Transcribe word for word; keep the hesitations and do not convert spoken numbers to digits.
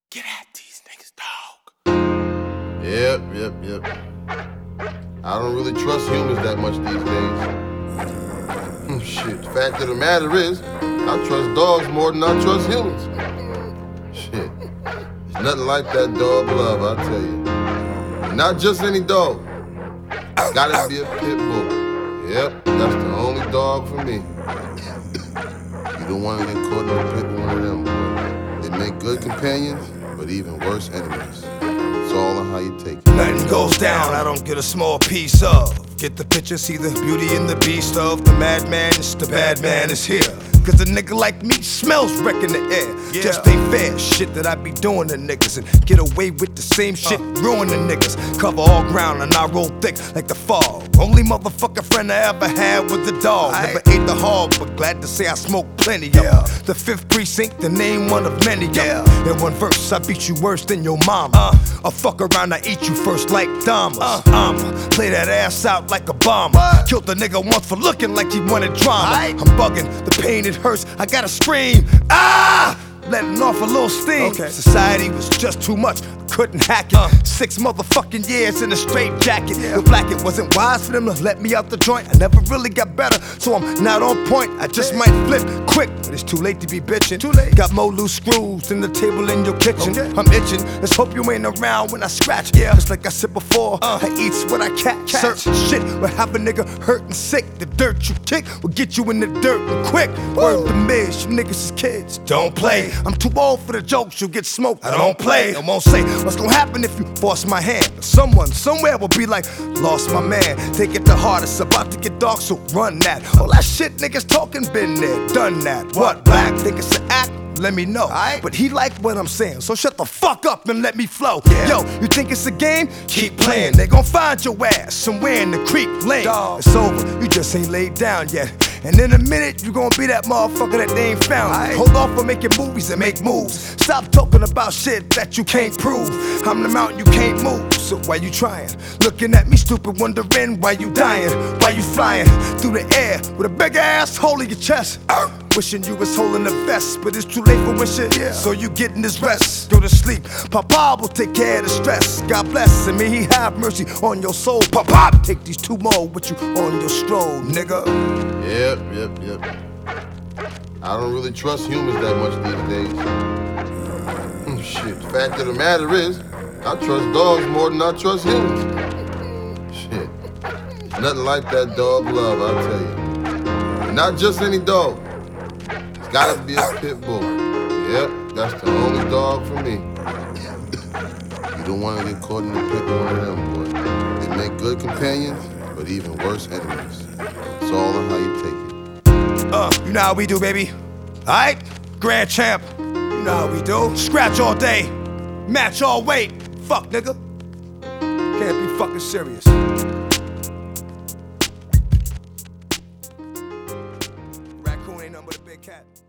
Get at these niggas, dog. Yep, yep, yep. I don't really trust humans that much these days. Shit, the fact of the matter is, I trust dogs more than I trust humans. Shit, there's nothing like that dog love, I tell you. And not just any dog. It's gotta be a pit bull. Yep, that's the only dog for me. You don't want to get caught in a pit with one of them, boy. They make good companions, but even worse enemies. It's all on how you take it. Nothing goes down, I don't get a small piece of. Get the picture, see the beauty in the beast of the madman, it's the bad man is here. Cause a nigga like me smells wreck in the air. Yeah. Just ain't fair, shit that I be doing to niggas and get away with the same shit, uh. ruin the niggas. Cover all ground and I roll thick like the fog. Only motherfucking friend I ever had was the dog. I Never ate the hog, but glad to say I smoked plenty of yeah. them. The fifth precinct, the name one of many yeah. In one verse, I beat you worse than your mama. Uh. I fuck around, I eat you first like Dahmer. Uh. I'ma play that ass out like a bomber. What? Killed the nigga once for looking like he wanted drama. I I'm bugging, the pain it hurts, I gotta scream. Ah! Letting off a little steam. Okay. Society was just too much, couldn't hack it. Uh. Six motherfucking years in a straight jacket. Yeah. The black it wasn't wise for them to let me out the joint. I never really got better, so I'm not on point. I just hey. might flip quick, but it's too late to be bitching. Too late. Got more loose screws than the table in your kitchen. Okay. I'm itching, let's hope you ain't around when I scratch. Yeah. Just like I said before, uh. I eats what I catch. Certain shit will have a nigga hurt and sick. The dirt you kick will get you in the dirt and quick. Woo. Word to Miz, you niggas is kids, don't play. I'm too old for the jokes, you'll get smoked. I don't play. I won't say what's gonna happen if you force my hand. Someone somewhere will be like, lost my man. Take it to heart, it's about to get dark, so run that. All that shit niggas talking, been there, done that. What, black? Think it's an act? Let me know. Right. But he like what I'm saying, so shut the fuck up and let me flow. Yeah. Yo, you think it's a game? Keep playing. They gon' find your ass somewhere in the creek lane. Dog. It's over, you just ain't laid down yet. And in a minute, you gon' be that motherfucker that they ain't found. Right. Hold off on making movies and make moves. Stop talking about shit that you can't prove. I'm the mountain you can't move, so why you trying? Looking at me stupid, wondering why you dying. Why you flying through the air with a big ass hole in your chest. uh. Wishing you was holding the vest, but it's too late for wishing, yeah. So you getting this rest, go to sleep. Papa will take care of the stress. God bless, and may he have mercy on your soul. Papa, take these two more with you on your stroll, nigga. Yep, yep, yep. I don't really trust humans that much these days. Shit, the fact of the matter is, I trust dogs more than I trust humans. Shit, nothing like that dog love, I tell you. And not just any dog. It's gotta be a pit bull. Yep, that's the only dog for me. You don't want to get caught in the pit with one of them, boy. They make good companions, but even worse enemies. It's all on how you take it. Uh, you know how we do, baby. Alright? Grand champ. You know how we do. Scratch all day. Match all weight. Fuck, nigga. Can't be fucking serious. Raccoon ain't nothing but a big cat.